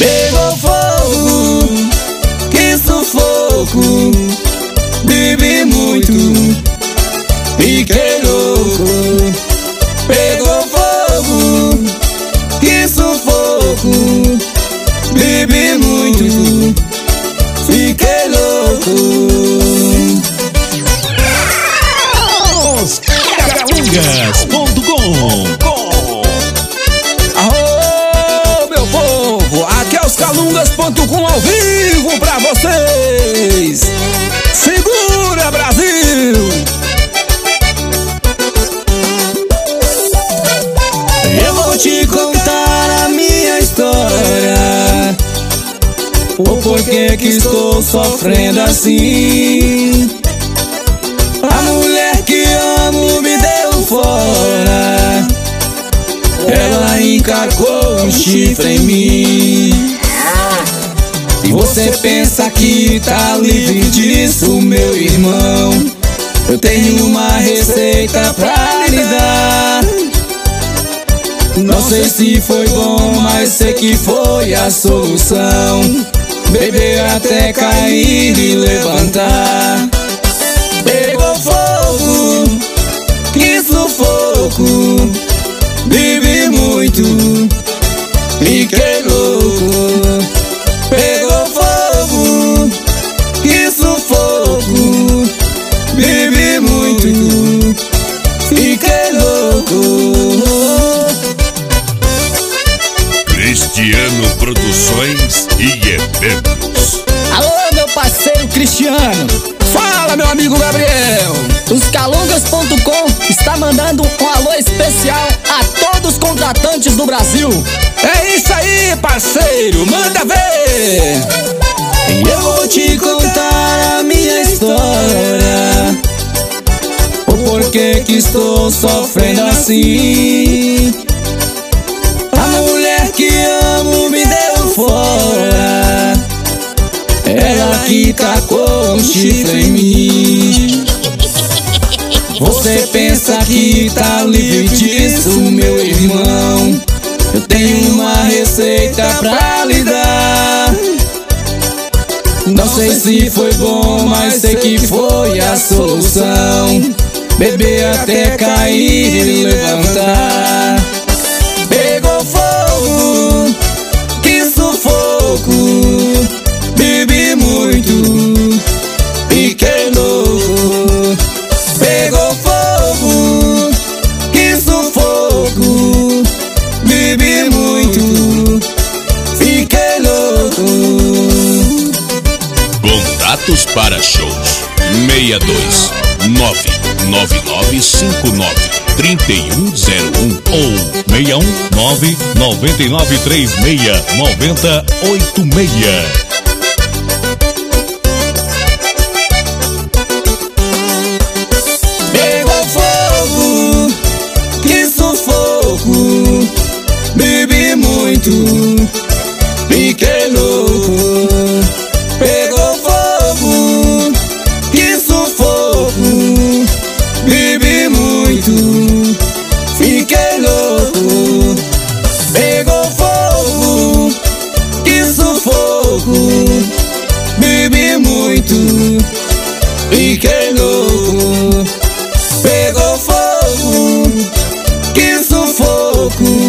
Pegou fogo, que sufoco. Bebi muito, fiquei louco. Pegou fogo, que sufoco. Bebi muito, fiquei louco. Calungas.com. Arô, meu povo, aqui é os Calungas.com ao vivo pra vocês. Segura, Brasil! Eu vou te contar a minha história, o porquê que estou sofrendo assim. A mulher que amo me deu fora, ela encacou um chifre em mim. Se você pensa que tá livre disso, meu irmão, eu tenho uma receita pra lhe dar. Não sei se foi bom, mas sei que foi a solução. Beber até cair e levantar. Pegou fogo, que sufoco. Bebi muito, fiquei louco. Pegou fogo, que sufoco. Bebi muito, fiquei louco. Cristiano Produções e Eventos. Alô, meu parceiro Cristiano. Fala, meu amigo Gabriel. Os Calungas.com está mandando um alô especial a todos os contratantes do Brasil. É isso aí, parceiro, manda ver. Eu vou te contar a minha história, o porquê que estou sofrendo assim. A mulher que amo me deu fora, ela que tacou um chifre em mim. Você pensa que tá livre disso, meu irmão, eu tenho uma receita pra lhe dar. Não sei se foi bom, mas sei que foi a solução. Beber até cair e levantar. Pegou fogo, que sufoco. Bebi muito, fiquei louco. Pegou fogo, que sufoco. Bebi muito, fiquei louco. Contatos para shows 62 99959 3101 ou 61 99936 9086. Pegou fogo, que sufoco. Bebi muito, fiquei louco. Pegou fogo, que sufoco. Bebi muito, fiquei louco. Pegou fogo, que sufoco. Bebi muito, fiquei louco. Pegou fogo, que sufoco.